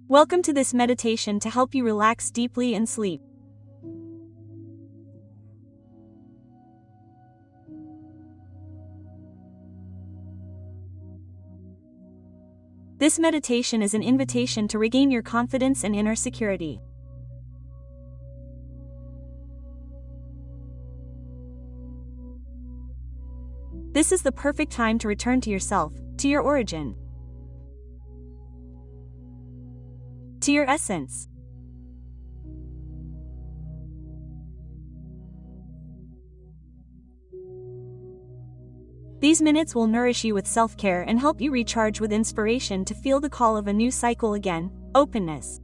Welcome to this meditation to help you relax deeply and sleep. This meditation is an invitation to regain your confidence and inner security. This is the perfect time to return to yourself, to your origin, to your essence. These minutes will nourish you with self-care and help you recharge with inspiration to feel the call of a new cycle again, openness.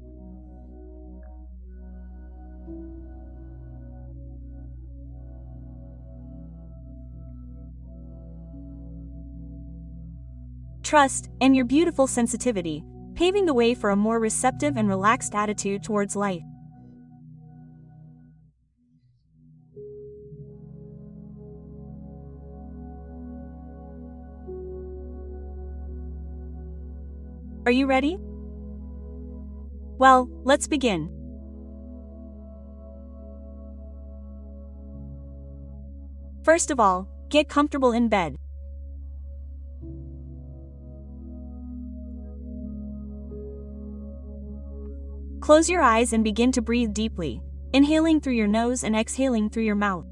Trust, and your beautiful sensitivity, paving the way for a more receptive and relaxed attitude towards life. Are you ready? Well, let's begin. First of all, get comfortable in bed. Close your eyes and begin to breathe deeply, inhaling through your nose and exhaling through your mouth.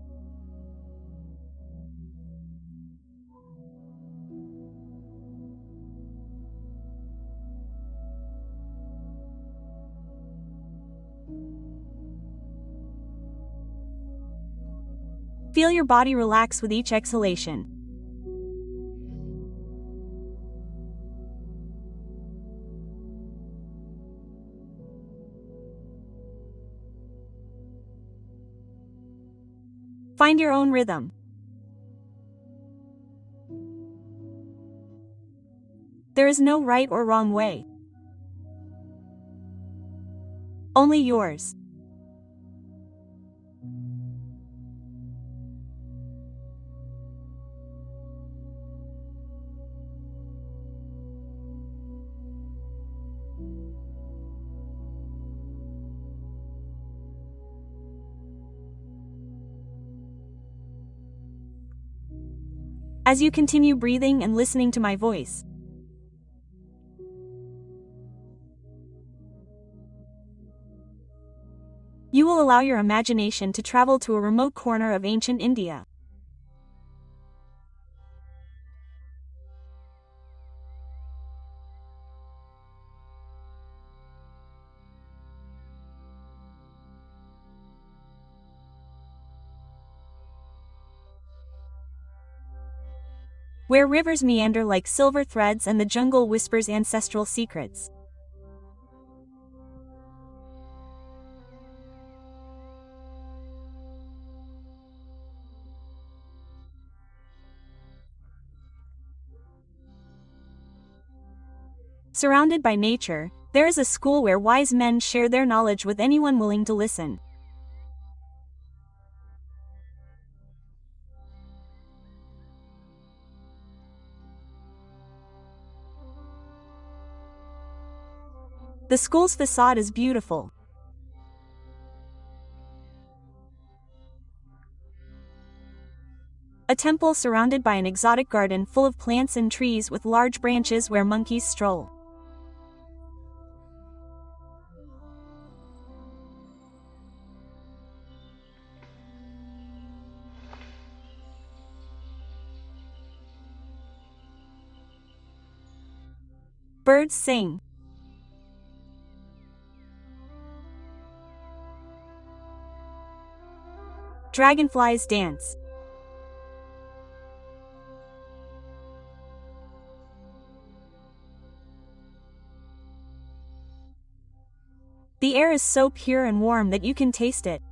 Feel your body relax with each exhalation. Find your own rhythm. There is no right or wrong way. Only yours. As you continue breathing and listening to my voice, you will allow your imagination to travel to a remote corner of ancient India. Where rivers meander like silver threads and the jungle whispers ancestral secrets. Surrounded by nature, there is a school where wise men share their knowledge with anyone willing to listen. The school's facade is beautiful. A temple surrounded by an exotic garden full of plants and trees with large branches where monkeys stroll. Birds sing. Dragonflies dance. The air is so pure and warm that you can taste it.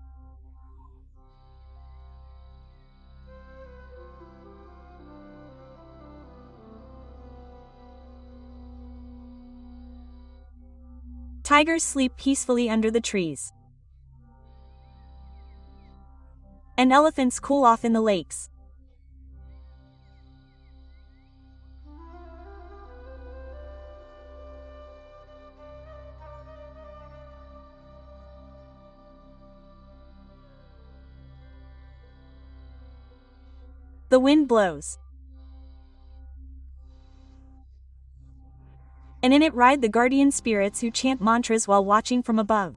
Tigers sleep peacefully under the trees. And elephants cool off in the lakes. The wind blows, and in it ride the guardian spirits who chant mantras while watching from above.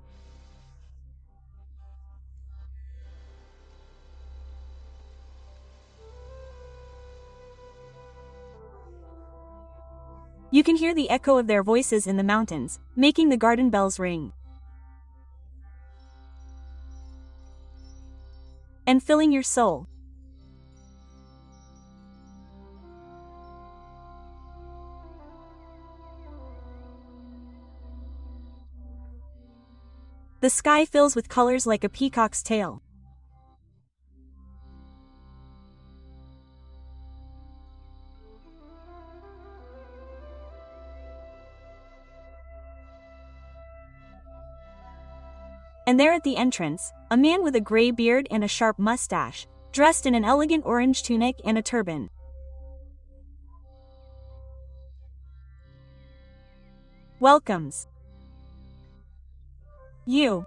You can hear the echo of their voices in the mountains, making the garden bells ring and filling your soul. The sky fills with colors like a peacock's tail. And there at the entrance, a man with a gray beard and a sharp mustache, dressed in an elegant orange tunic and a turban, welcomes you.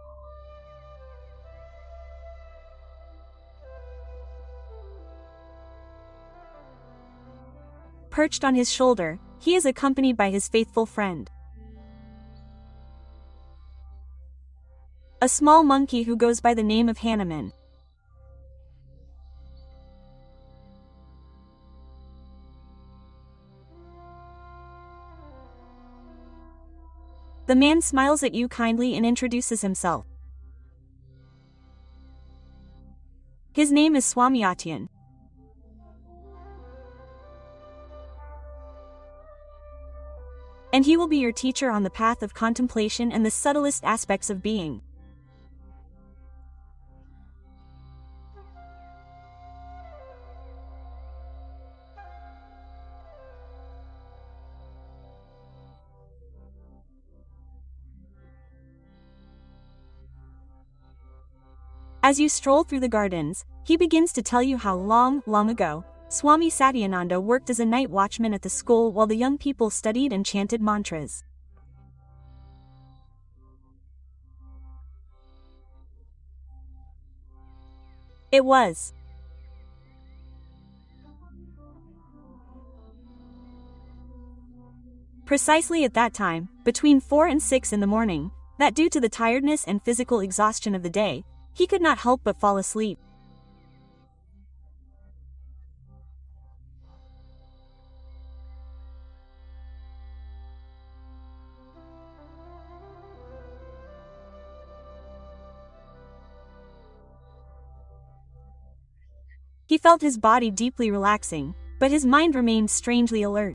Perched on his shoulder, he is accompanied by his faithful friend, a small monkey who goes by the name of Hanuman. The man smiles at you kindly and introduces himself. His name is Swaminathan, and he will be your teacher on the path of contemplation and the subtlest aspects of being. As you stroll through the gardens, he begins to tell you how long ago, Swami Satyananda worked as a night watchman at the school while the young people studied and chanted mantras. It was precisely at that time, between 4 and 6 in the morning, that due to the tiredness and physical exhaustion of the day, he could not help but fall asleep. He felt his body deeply relaxing, but his mind remained strangely alert.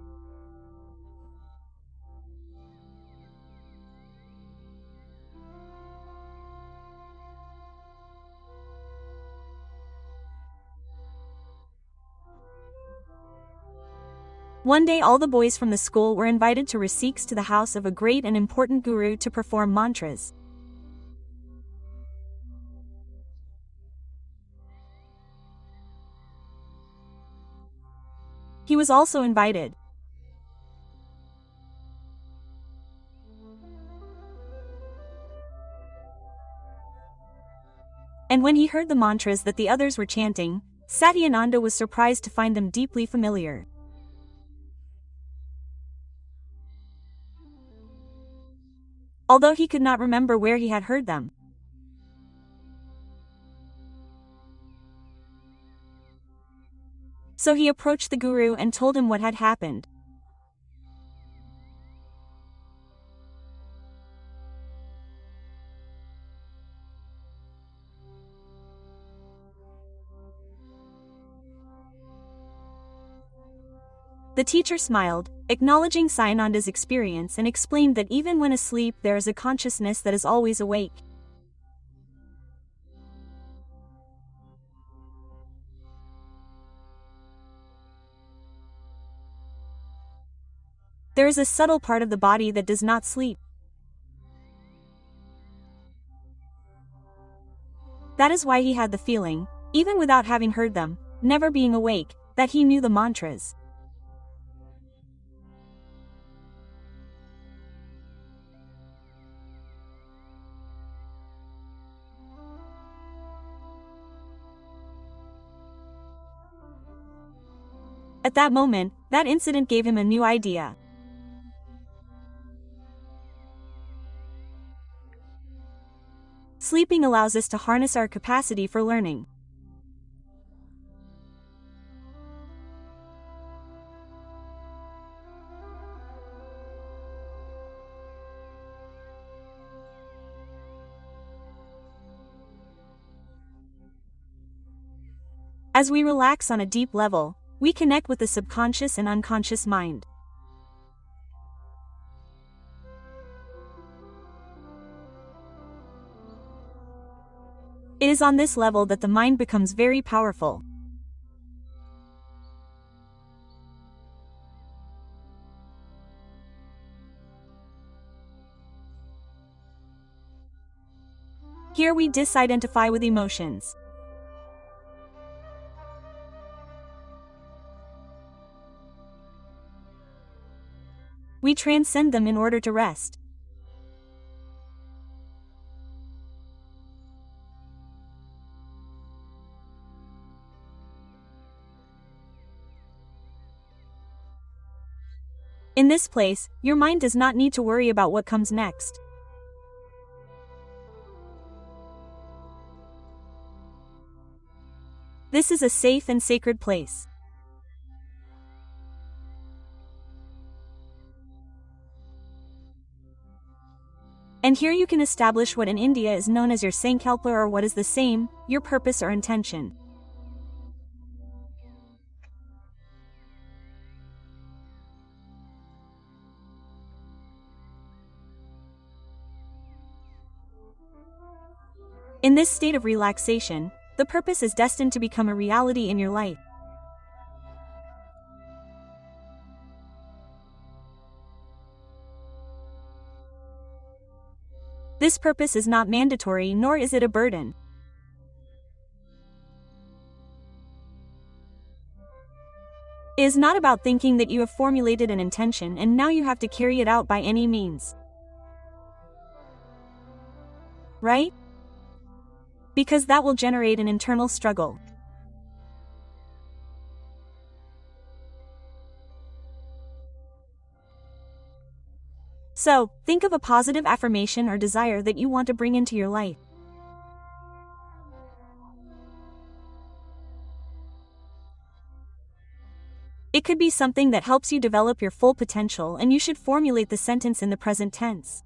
One day all the boys from the school were invited to Rasiks to the house of a great and important guru to perform mantras. He was also invited. And when he heard the mantras that the others were chanting, Satyananda was surprised to find them deeply familiar. Although he could not remember where he had heard them. So he approached the guru and told him what had happened. The teacher smiled, acknowledging Satyananda's experience, and explained that even when asleep there is a consciousness that is always awake. There is a subtle part of the body that does not sleep. That is why he had the feeling, even without having heard them, never being awake, that he knew the mantras. At that moment, that incident gave him a new idea. Sleeping allows us to harness our capacity for learning. As we relax on a deep level, we connect with the subconscious and unconscious mind. It is on this level that the mind becomes very powerful. Here we disidentify with emotions. We transcend them in order to rest. In this place, your mind does not need to worry about what comes next. This is a safe and sacred place. And here you can establish what in India is known as your sankalpa, or what is the same, your purpose or intention. In this state of relaxation, the purpose is destined to become a reality in your life. This purpose is not mandatory, nor is it a burden. It is not about thinking that you have formulated an intention and now you have to carry it out by any means. Right? Because that will generate an internal struggle. So, think of a positive affirmation or desire that you want to bring into your life. It could be something that helps you develop your full potential, and you should formulate the sentence in the present tense.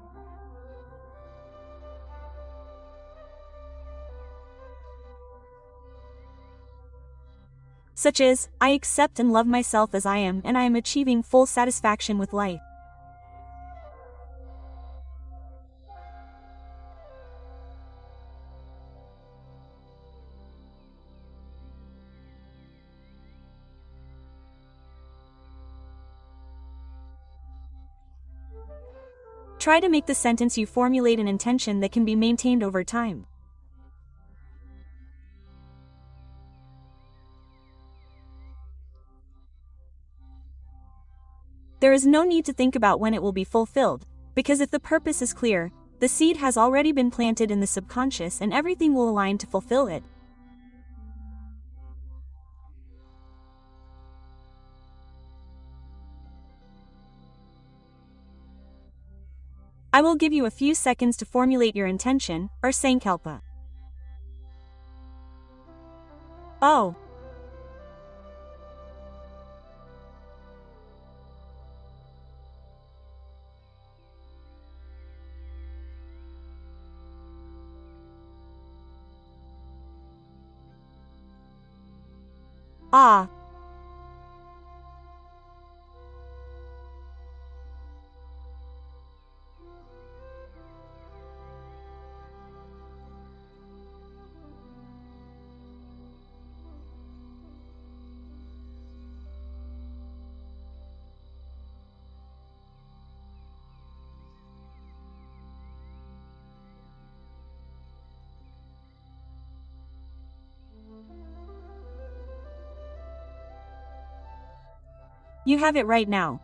Such as, I accept and love myself as I am, and I am achieving full satisfaction with life. Try to make the sentence you formulate an intention that can be maintained over time. There is no need to think about when it will be fulfilled, because if the purpose is clear, the seed has already been planted in the subconscious and everything will align to fulfill it. I will give you a few seconds to formulate your intention, or sankalpa. Oh. Ah. You have it right now.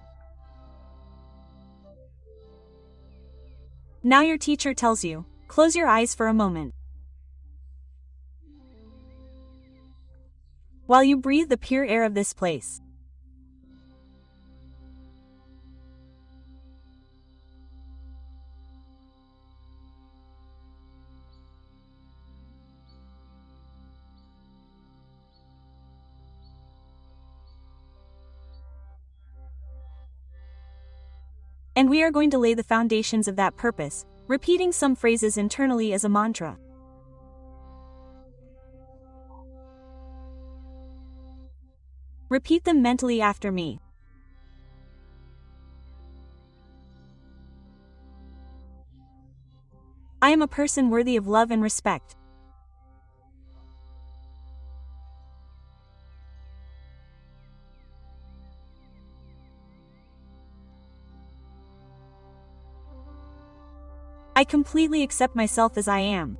Now your teacher tells you, close your eyes for a moment. while you breathe the pure air of this place. And we are going to lay the foundations of that purpose, repeating some phrases internally as a mantra. Repeat them mentally after me. I am a person worthy of love and respect. I completely accept myself as I am.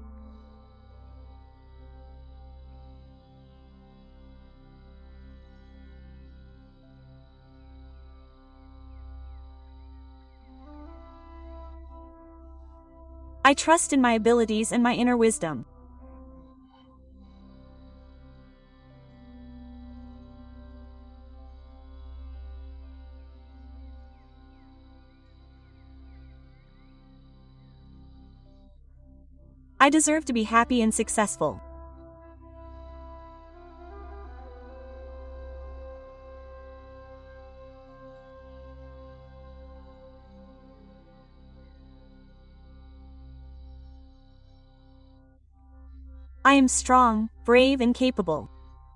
I trust in my abilities and my inner wisdom. I deserve to be happy and successful. I am strong, brave, and capable.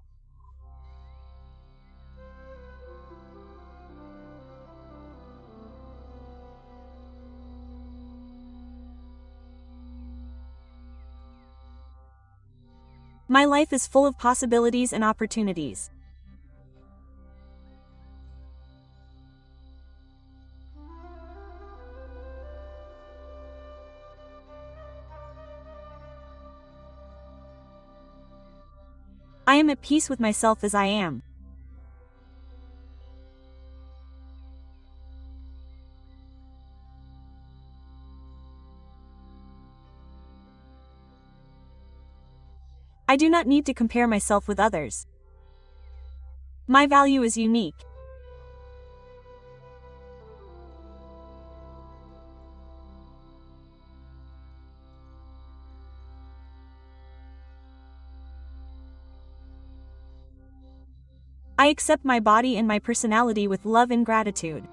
My life is full of possibilities and opportunities. I am at peace with myself as I am. I do not need to compare myself with others. My value is unique. I accept my body and my personality with love and gratitude.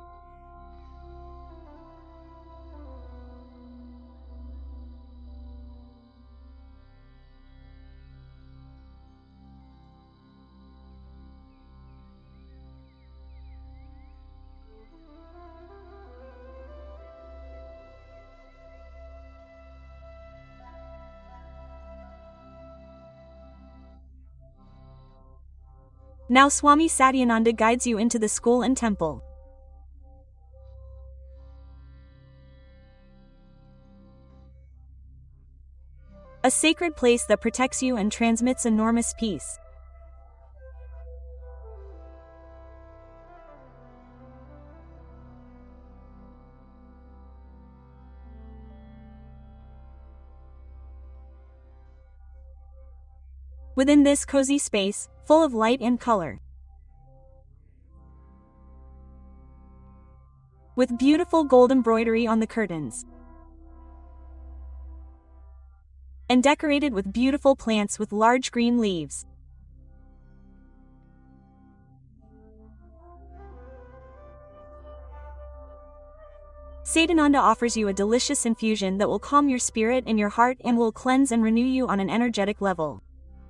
Now Swami Satyananda guides you into the school and temple. A sacred place that protects you and transmits enormous peace. Within this cozy space, full of light and color, with beautiful gold embroidery on the curtains, and decorated with beautiful plants with large green leaves. Satyananda offers you a delicious infusion that will calm your spirit and your heart and will cleanse and renew you on an energetic level.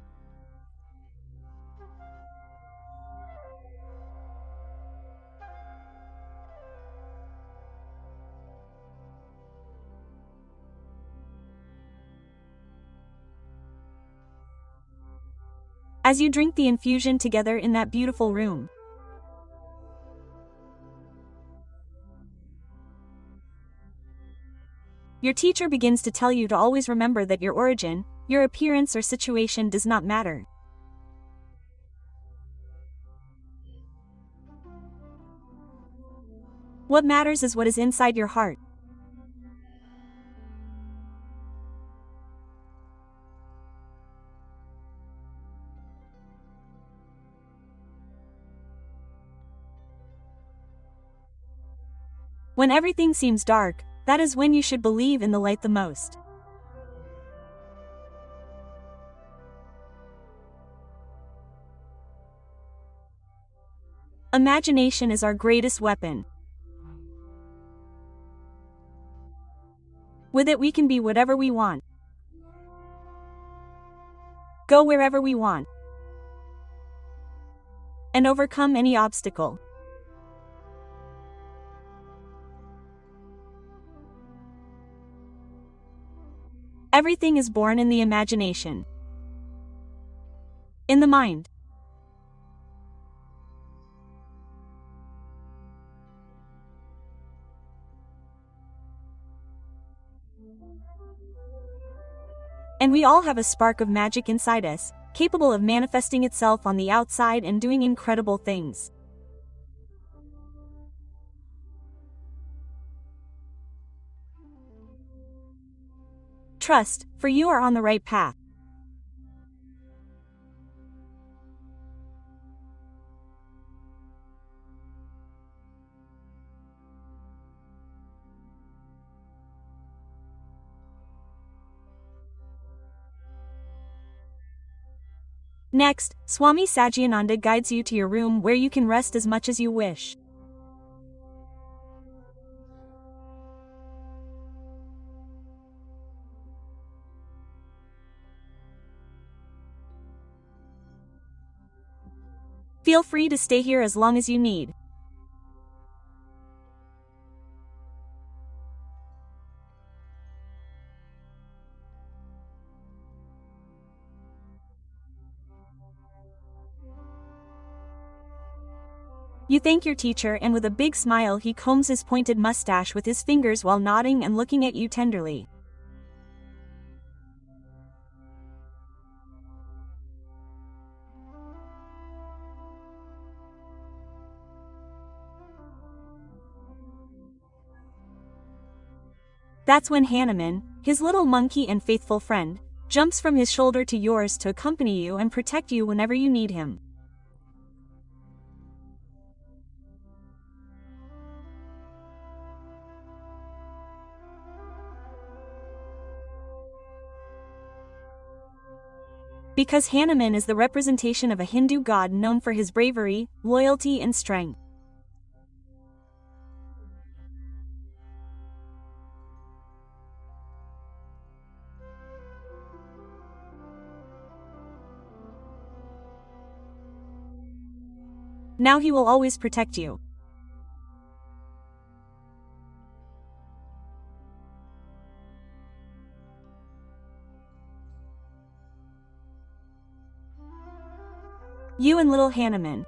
As you drink the infusion together in that beautiful room, your teacher begins to tell you to always remember that your origin, your appearance or situation does not matter. What matters is what is inside your heart. When everything seems dark, that is when you should believe in the light the most. Imagination is our greatest weapon. With it we can be whatever we want. Go wherever we want. And overcome any obstacle. Everything is born in the imagination. In the mind. And we all have a spark of magic inside us, capable of manifesting itself on the outside and doing incredible things. Trust, for you are on the right path. Next, Swami Satyananda guides you to your room where you can rest as much as you wish. Feel free to stay here as long as you need. You thank your teacher, and with a big smile he combs his pointed mustache with his fingers while nodding and looking at you tenderly. That's when Hanuman, his little monkey and faithful friend, jumps from his shoulder to yours to accompany you and protect you whenever you need him. Because Hanuman is the representation of a Hindu god known for his bravery, loyalty and strength. Now he will always protect you. You and little Hanuman.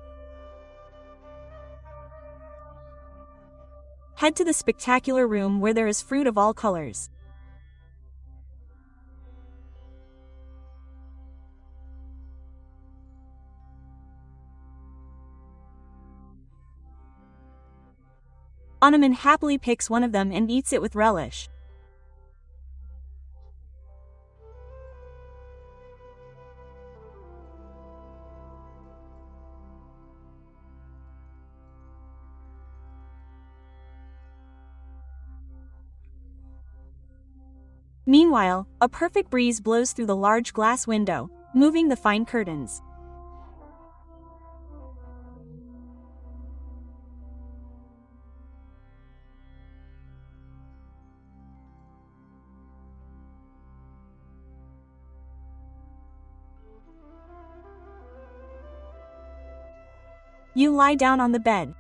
Head to the spectacular room where there is fruit of all colors. Hanuman happily picks one of them and eats it with relish. Meanwhile, a perfect breeze blows through the large glass window, moving the fine curtains. You lie down on the bed.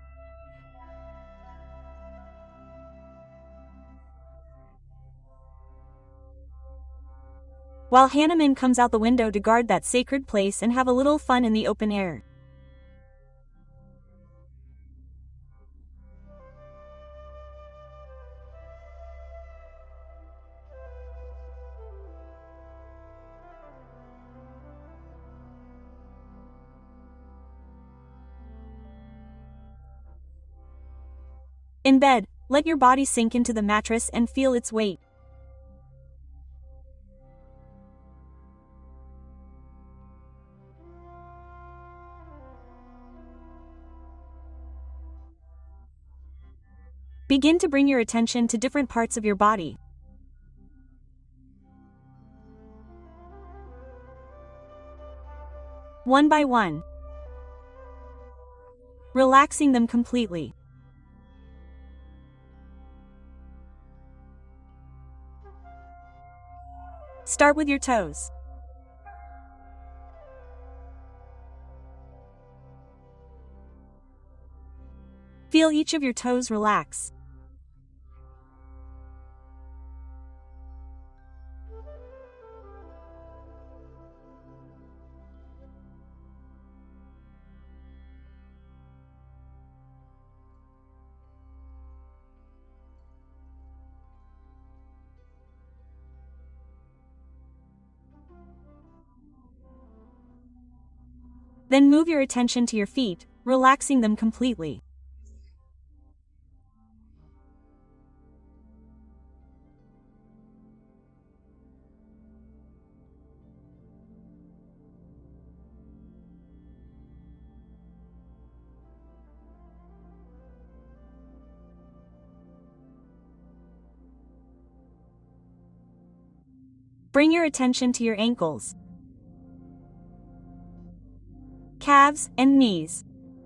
While Hanuman comes out the window to guard that sacred place and have a little fun in the open air. In bed, let your body sink into the mattress and feel its weight. Begin to bring your attention to different parts of your body. One by one, relaxing them completely. Start with your toes. Feel each of your toes relax. Then move your attention to your feet, relaxing them completely. Bring your attention to your ankles, calves, and knees.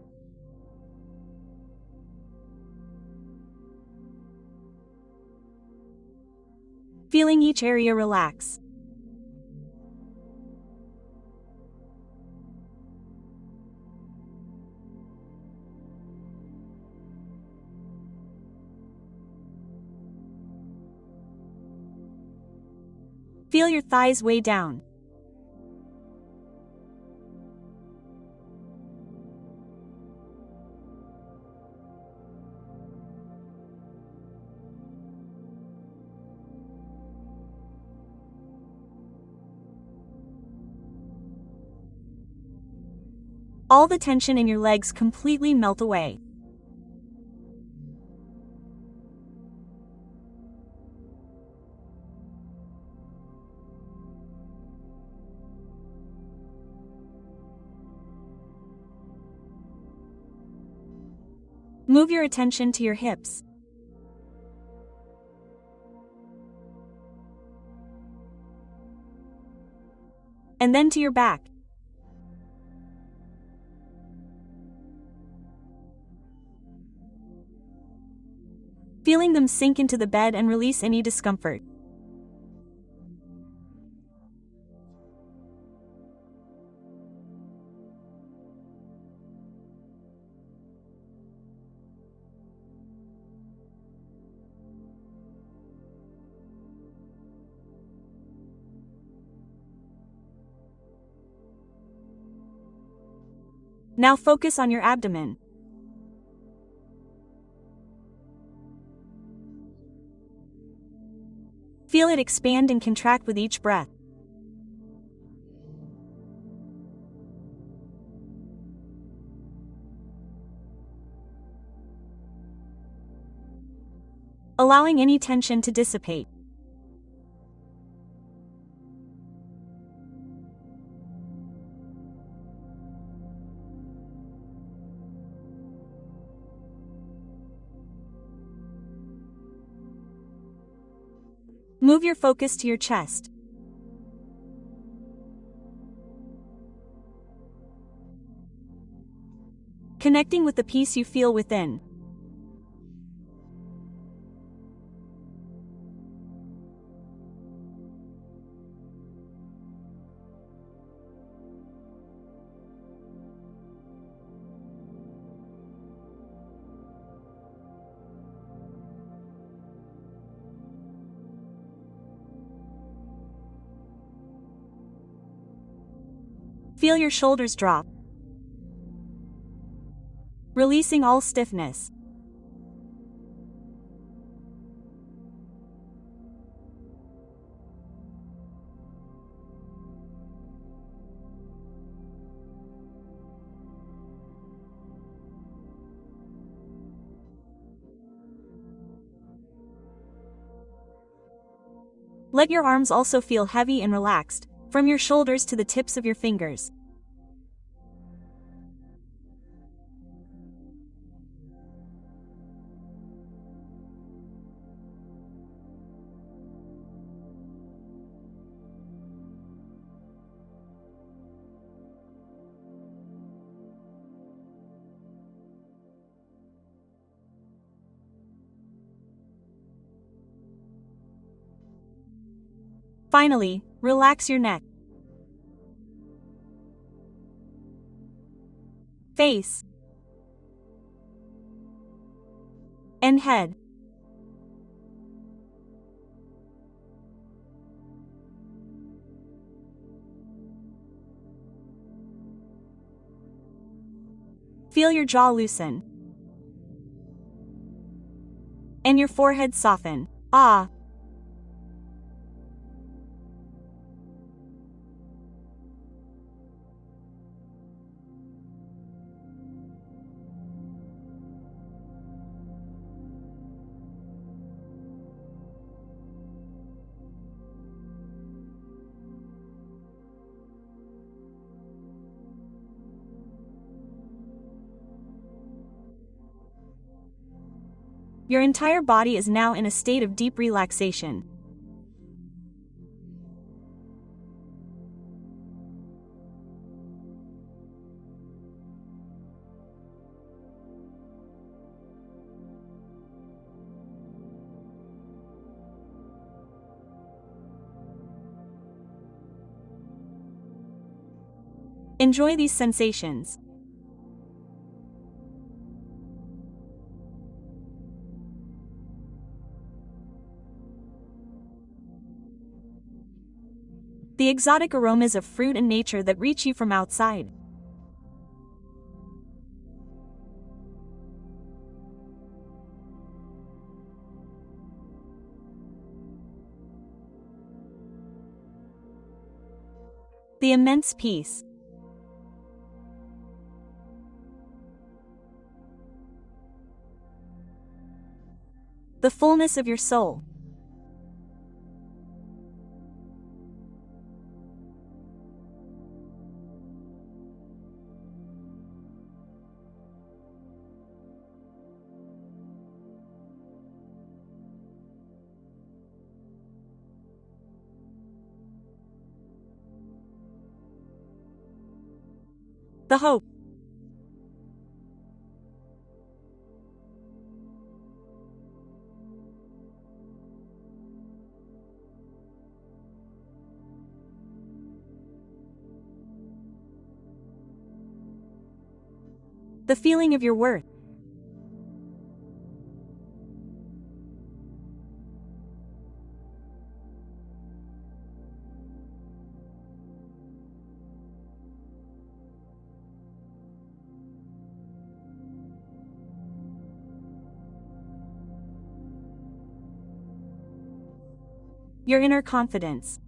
Feeling each area relax. Feel your thighs way down. All the tension in your legs completely melt away. Move your attention to your hips. And then to your back. Feeling them sink into the bed and release any discomfort. Now focus on your abdomen. Feel it expand and contract with each breath. Allowing any tension to dissipate. Move your focus to your chest. Connecting with the peace you feel within. Feel your shoulders drop, releasing all stiffness. Let your arms also feel heavy and relaxed, from your shoulders to the tips of your fingers. Finally, relax your neck, face, and head. Feel your jaw loosen and your forehead soften. Ah. Your entire body is now in a state of deep relaxation. Enjoy these sensations. The exotic aromas of fruit and nature that reach you from outside. The immense peace. The fullness of your soul. The hope. The feeling of your worth. Your inner confidence.